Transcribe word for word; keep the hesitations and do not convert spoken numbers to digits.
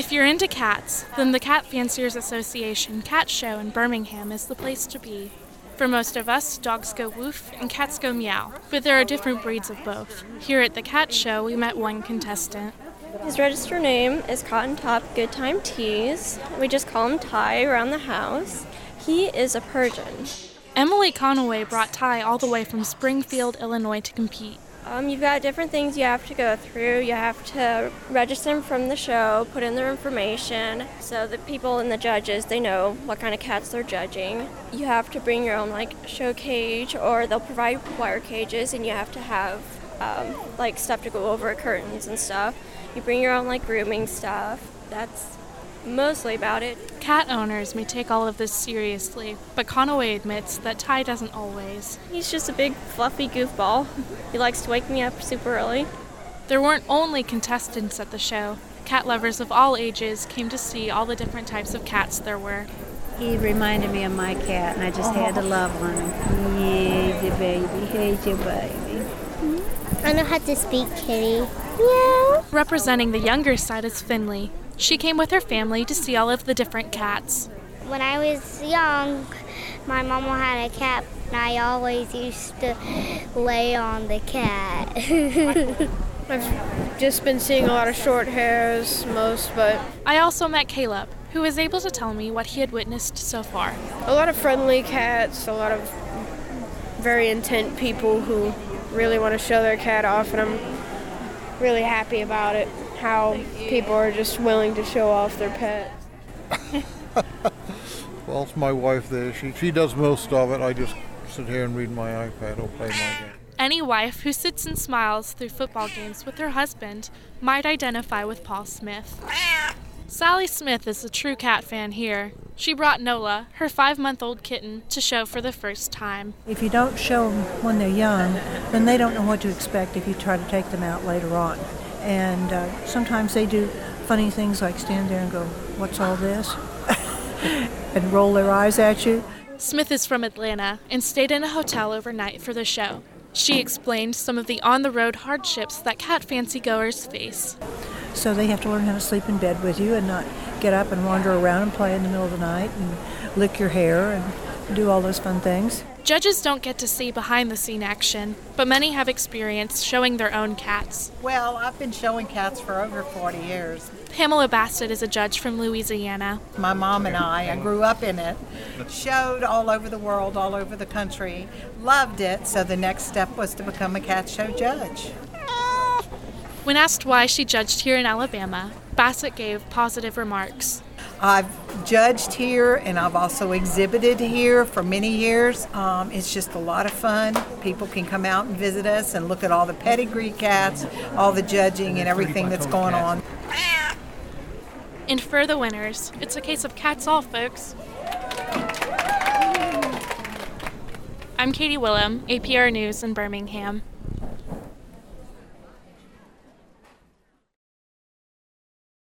If you're into cats, then the Cat Fanciers Association Cat Show in Birmingham is the place to be. For most of us, dogs go woof and cats go meow, but there are different breeds of both. Here at the Cat Show, we met one contestant. His registered name is Cotton Top Good Time Tease. We just call him Ty around the house. He is a Persian. Emily Conaway brought Ty all the way from Springfield, Illinois to compete. Um, you've got different things you have to go through. You have to register them from the show, put in their information, so the people and the judges, they know what kind of cats they're judging. You have to bring your own, like, show cage, or they'll provide wire cages, and you have to have, um, like, stuff to go over curtains and stuff. You bring your own, like, grooming stuff. That's mostly about it. Cat owners may take all of this seriously, but Conaway admits that Ty doesn't always. He's just a big, fluffy goofball. He likes to wake me up super early. There weren't only contestants at the show. Cat lovers of all ages came to see all the different types of cats there were. He reminded me of my cat, and I just had to love on him. He's your baby. He's your baby. I know how to speak, kitty. Meow. Representing the younger side is Finley. She came with her family to see all of the different cats. When I was young, my mama had a cat, and I always used to lay on the cat. I've just been seeing a lot of short hairs most, but... I also met Caleb, who was able to tell me what he had witnessed so far. A lot of friendly cats, a lot of very intent people who really want to show their cat off, and I'm really happy about it, how people are just willing to show off their pets. Well, it's my wife there. She, she does most of it. I just sit here and read my iPad or play my game. Any wife who sits and smiles through football games with her husband might identify with Paul Smith. Sally Smith is a true cat fan here. She brought Nola, her five-month-old kitten, to show for the first time. If you don't show them when they're young, then they don't know what to expect if you try to take them out later on. And uh, sometimes they do funny things like stand there and go, "What's all this?" and roll their eyes at you. Smith is from Atlanta and stayed in a hotel overnight for the show. She explained some of the on-the-road hardships that cat fancy-goers face. So they have to learn how to sleep in bed with you and not get up and wander around and play in the middle of the night and lick your hair and do all those fun things. Judges don't get to see behind-the-scene action, but many have experience showing their own cats. Well, I've been showing cats for over forty years. Pamela Bassett is a judge from Louisiana. My mom and I, I grew up in it, showed all over the world, all over the country, loved it, so the next step was to become a cat show judge. When asked why she judged here in Alabama, Bassett gave positive remarks. I've judged here and I've also exhibited here for many years. Um, it's just a lot of fun. People can come out and visit us and look at all the pedigree cats, all the judging and everything that's going on. And for the winners, it's a case of cats all, folks. I'm Katie Willem, A P R News in Birmingham.